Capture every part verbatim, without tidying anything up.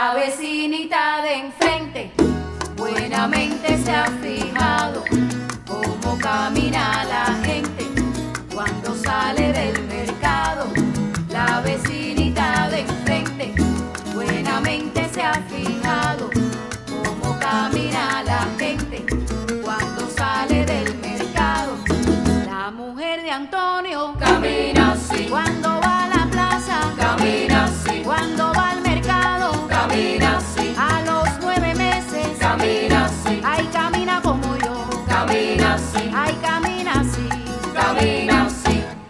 La vecinita de enfrente buenamente se ha fijado cómo camina la gente cuando sale del mercado. La vecinita de enfrente buenamente se ha fijado cómo camina la gente cuando sale del mercado. La mujer de Antonio camina así, cuando va a la plaza, camina así, cuando va al mercado, camina así, a los nueve meses, camina así, ay, camina como yo, camina así, ay, camina así, camina así.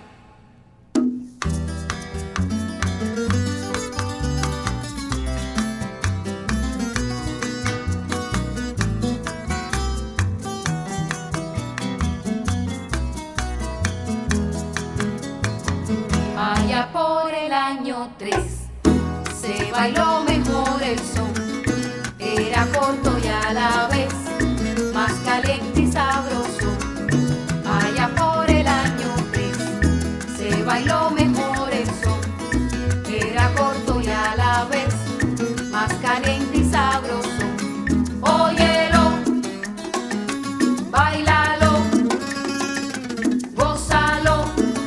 Allá por el año tres se bailó mejor el son, era corto y a la vez más caliente y sabroso. Allá por el año tres se bailó mejor el son, era corto y a la vez más caliente y sabroso. Óyelo, bailalo, gózalo,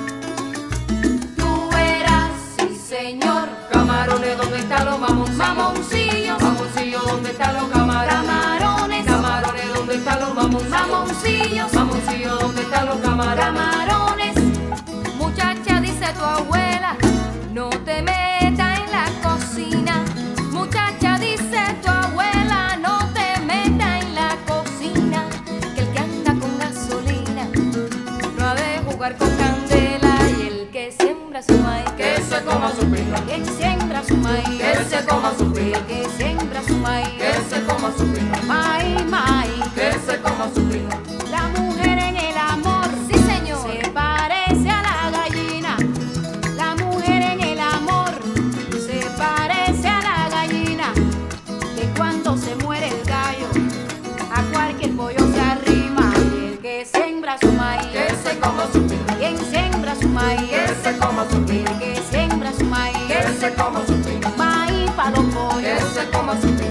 tú verás, sí señor. Camarones, ¿dónde están los mamoncillos? Mamoncillos, Mamoncillos, ¿dónde están los camarones? camarones, Camarones, ¿dónde están los mamoncillos? mamoncillos, Mamoncillos, ¿dónde están los camarones? camarones. Muchacha, dice tu abuela, no te metas en la cocina. Muchacha, dice tu abuela, no te metas en la cocina, que el que anda con gasolina no ha de jugar con candela. Y el que siembra su maíz, Que se coma su pila, que siembra su maíz, que se coma su pila, que siembra su maíz, que se coma su pila, maíz, maíz. que se coma su pila. La mujer en el amor, sí señor, se parece a la gallina. La mujer en el amor se parece a la gallina, que cuando se muere el gallo a cualquier pollo se arrima. Y el que siembra su maíz, Que se coma su pila, quien siembra su maíz, que se coma su el pila, que siembra su maíz, que se coma su pila, maíz para los que pollos, se coma su pila.